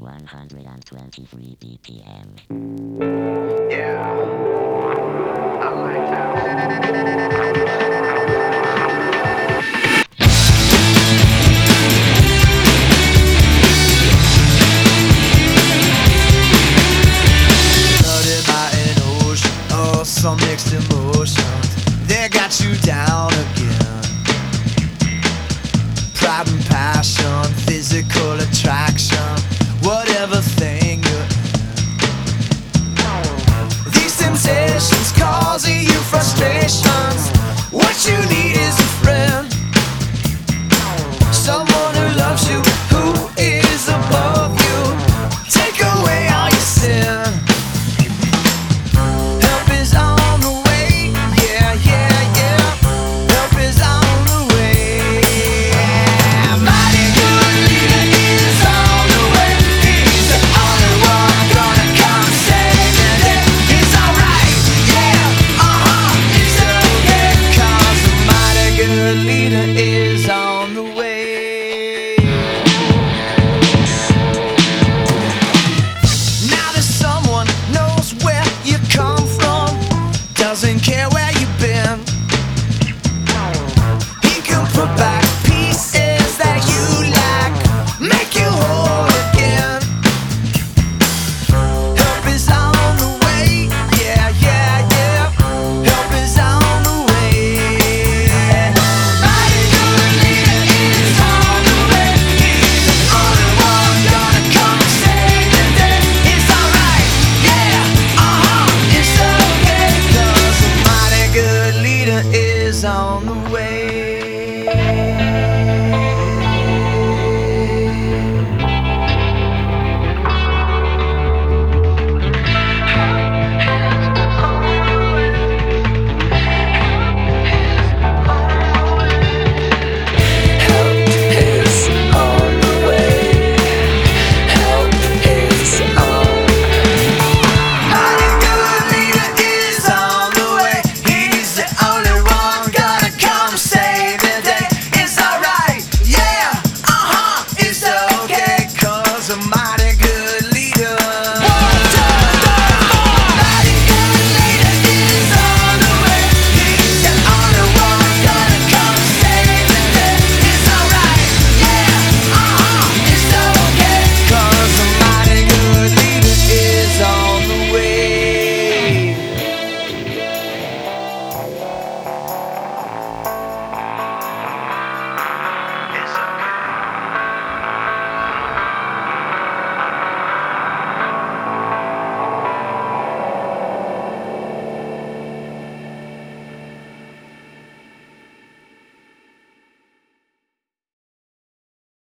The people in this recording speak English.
123 BPM. Yeah, I like that. Flooded by an ocean of some mixed emotions. They got you down again. Pride and passion, physical attraction, whatever thing you're in. These sensations causing you frustrations. What you need